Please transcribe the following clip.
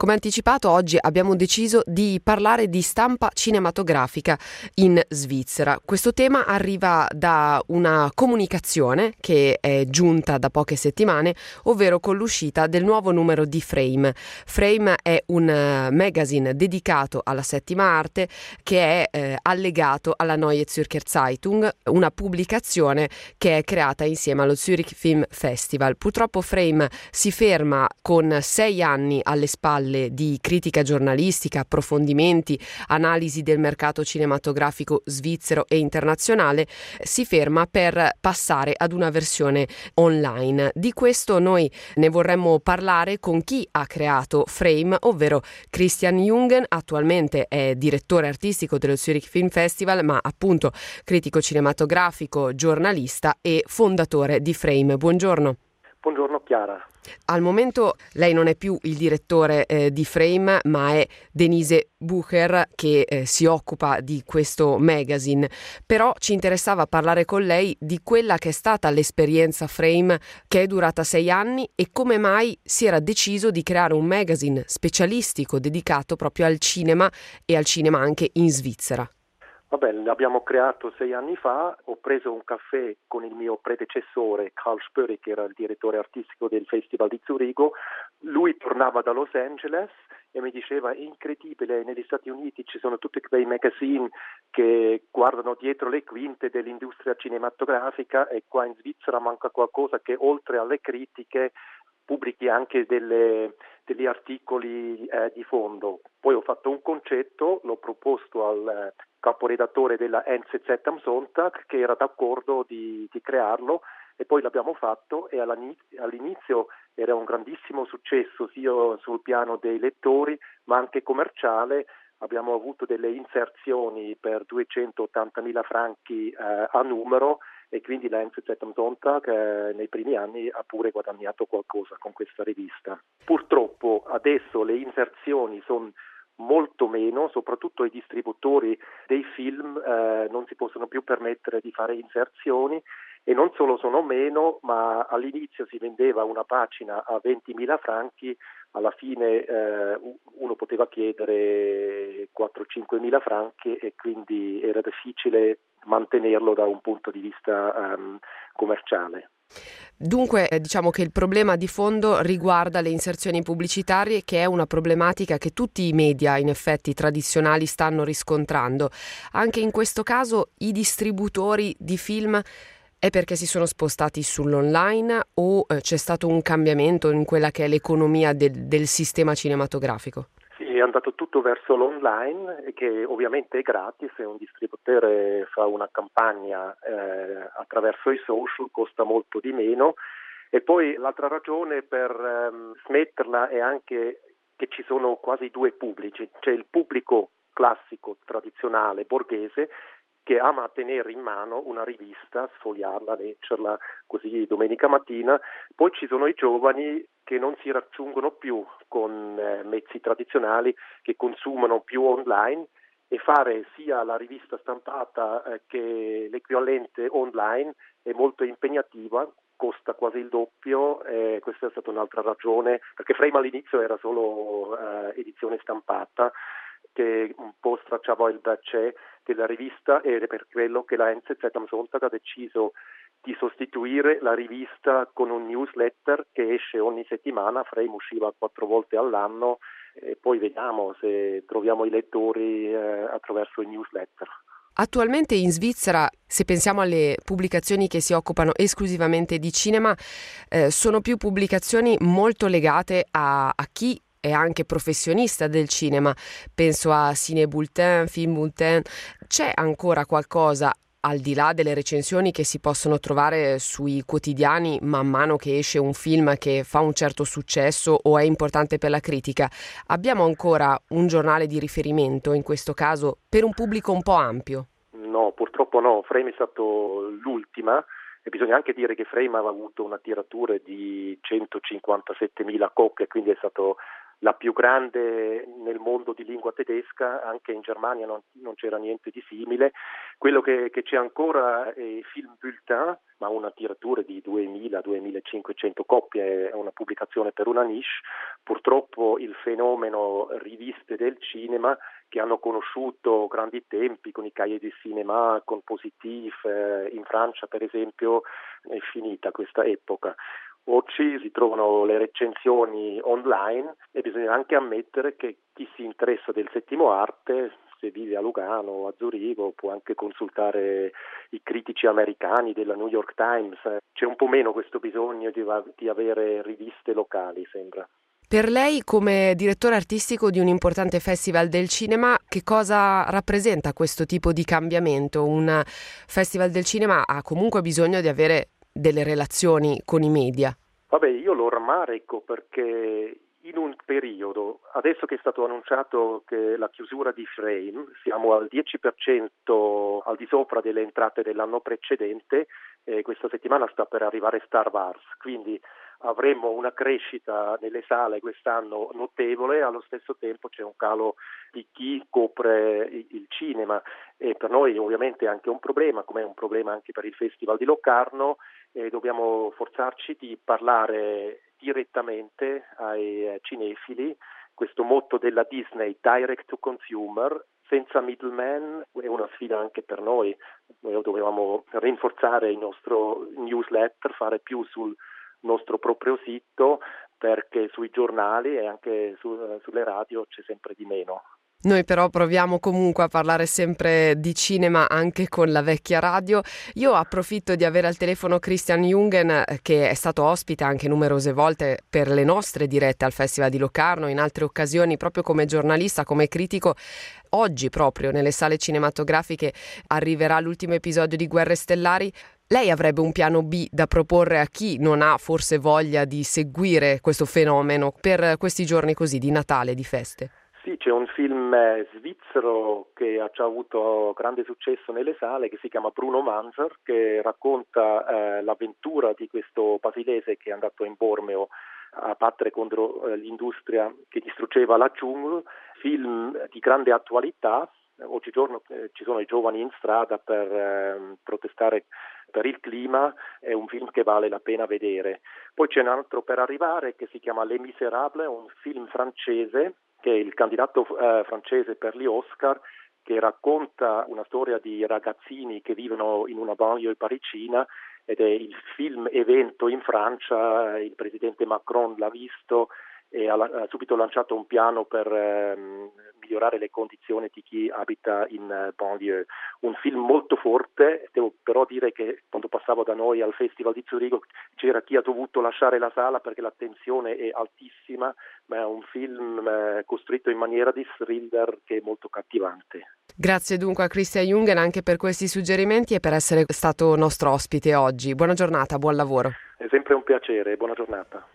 Come anticipato, oggi abbiamo deciso di parlare di stampa cinematografica in Svizzera. Questo tema arriva da una comunicazione che è giunta da poche settimane, ovvero con l'uscita del nuovo numero di Frame. Frame è un magazine dedicato alla settima arte che è allegato alla Neue Zürcher Zeitung, una pubblicazione che è creata insieme allo Zurich Film Festival. Purtroppo Frame si ferma con 6 anni alle spalle di critica giornalistica, approfondimenti, analisi del mercato cinematografico svizzero e internazionale, si ferma per passare ad una versione online. Di questo noi ne vorremmo parlare con chi ha creato Frame, ovvero Christian Jungen. Attualmente è direttore artistico dello Zurich Film Festival, ma appunto critico cinematografico, giornalista e fondatore di Frame. Buongiorno. Buongiorno Chiara. Al momento lei non è più il direttore di Frame, ma è Denise Bucher che si occupa di questo magazine. Però ci interessava parlare con lei di quella che è stata l'esperienza Frame, che è durata 6 anni, e come mai si era deciso di creare un magazine specialistico dedicato proprio al cinema e al cinema anche in Svizzera. Vabbè, l'abbiamo creato 6 anni fa, ho preso un caffè con il mio predecessore Karl Spöri, che era il direttore artistico del Festival di Zurigo. Lui tornava da Los Angeles e mi diceva: è incredibile, negli Stati Uniti ci sono tutti quei magazine che guardano dietro le quinte dell'industria cinematografica e qua in Svizzera manca qualcosa che oltre alle critiche pubblichi anche degli articoli di fondo. Poi ho fatto un concetto, l'ho proposto al caporedattore della NZZ am Sonntag, che era d'accordo di crearlo, e poi l'abbiamo fatto, e all'inizio era un grandissimo successo sia sul piano dei lettori ma anche commerciale. Abbiamo avuto delle inserzioni per 280.000 franchi a numero, e quindi la NZZ am Sonntag nei primi anni ha pure guadagnato qualcosa con questa rivista. Purtroppo adesso le inserzioni sono molto meno, soprattutto i distributori dei film non si possono più permettere di fare inserzioni, e non solo sono meno, ma all'inizio si vendeva una pagina a 20.000 franchi, alla fine uno poteva chiedere 4-5.000 franchi, e quindi era difficile mantenerlo da un punto di vista commerciale. Dunque, diciamo che il problema di fondo riguarda le inserzioni pubblicitarie, che è una problematica che tutti i media, in effetti, tradizionali stanno riscontrando. Anche in questo caso i distributori di film è perché si sono spostati sull'online o c'è stato un cambiamento in quella che è l'economia del sistema cinematografico? Sì, è andato tutto verso l'online, che ovviamente è gratis, e un distributore fa una campagna attraverso i social, costa molto di meno. E poi l'altra ragione per smetterla è anche che ci sono quasi due pubblici. C'è il pubblico classico, tradizionale, borghese, che ama tenere in mano una rivista, sfogliarla, leggerla così domenica mattina. Poi ci sono i giovani che non si raggiungono più con mezzi tradizionali, che consumano più online, e fare sia la rivista stampata che l'equivalente online è molto impegnativa, costa quasi il doppio. Questa è stata un'altra ragione, perché Frame all'inizio era solo edizione stampata, che un po' stracciava il budget della rivista, ed è per quello che la NZZ am Sonntag ha deciso di sostituire la rivista con un newsletter che esce ogni settimana. Frame usciva 4 volte all'anno, e poi vediamo se troviamo i lettori attraverso i newsletter. Attualmente in Svizzera, se pensiamo alle pubblicazioni che si occupano esclusivamente di cinema, sono più pubblicazioni molto legate a chi è anche professionista del cinema. Penso a Cine Bulletin, Film Bulletin. C'è ancora qualcosa, al di là delle recensioni che si possono trovare sui quotidiani man mano che esce un film che fa un certo successo o è importante per la critica? Abbiamo ancora un giornale di riferimento, in questo caso, per un pubblico un po' ampio? No, purtroppo no. Frame è stato l'ultima, e bisogna anche dire che Frame aveva avuto una tiratura di 157.000 copie, quindi è stato la più grande nel mondo di lingua tedesca, anche in Germania non c'era niente di simile. Quello che c'è ancora è Film Bulletin, ma una tiratura di 2.000-2.500 copie, è una pubblicazione per una niche. Purtroppo il fenomeno riviste del cinema, che hanno conosciuto grandi tempi con i Cahiers du Cinéma, con Positif, in Francia per esempio, è finita questa epoca. Oggi si trovano le recensioni online e bisogna anche ammettere che chi si interessa del settimo arte, se vive a Lugano o a Zurigo, può anche consultare i critici americani della New York Times. C'è un po' meno questo bisogno di avere riviste locali, sembra. Per lei, come direttore artistico di un importante festival del cinema, che cosa rappresenta questo tipo di cambiamento? Un festival del cinema ha comunque bisogno di avere delle relazioni con i media. Vabbè, io lo rammarico perché in un periodo, adesso che è stato annunciato che la chiusura di Frame, siamo al 10% al di sopra delle entrate dell'anno precedente, e questa settimana sta per arrivare Star Wars, quindi avremo una crescita nelle sale quest'anno notevole, allo stesso tempo c'è un calo di chi copre il cinema e per noi ovviamente è anche un problema, come è un problema anche per il Festival di Locarno, e dobbiamo forzarci di parlare direttamente ai cinefili. Questo motto della Disney, direct to consumer, senza middleman, è una sfida anche per noi. Noi dovevamo rinforzare il nostro newsletter, fare più sul nostro proprio sito, perché sui giornali e anche sulle radio c'è sempre di meno. Noi però proviamo comunque a parlare sempre di cinema anche con la vecchia radio. Io approfitto di avere al telefono Christian Jungen, che è stato ospite anche numerose volte per le nostre dirette al Festival di Locarno, in altre occasioni proprio come giornalista, come critico. Oggi proprio nelle sale cinematografiche arriverà l'ultimo episodio di Guerre Stellari. Lei avrebbe un piano B da proporre a chi non ha forse voglia di seguire questo fenomeno per questi giorni così di Natale, di feste? Sì, c'è un film svizzero che ha già avuto grande successo nelle sale, che si chiama Bruno Manzer, che racconta l'avventura di questo basilese che è andato in Borneo a battere contro l'industria che distruggeva la giungla. Film di grande attualità. Oggigiorno ci sono i giovani in strada per protestare per il clima, è un film che vale la pena vedere. Poi c'è un altro per arrivare che si chiama Les Misérables, un film francese che è il candidato francese per gli Oscar, che racconta una storia di ragazzini che vivono in una banlieue parigina ed è il film evento in Francia. Il presidente Macron l'ha visto e ha subito lanciato un piano per migliorare le condizioni di chi abita in banlieue. Un film molto forte, devo però dire che quando passavo da noi al Festival di Zurigo c'era chi ha dovuto lasciare la sala perché la tensione è altissima, ma è un film costruito in maniera di thriller che è molto cattivante. Grazie dunque a Christian Jungen anche per questi suggerimenti e per essere stato nostro ospite oggi. Buona giornata, buon lavoro. È sempre un piacere, buona giornata.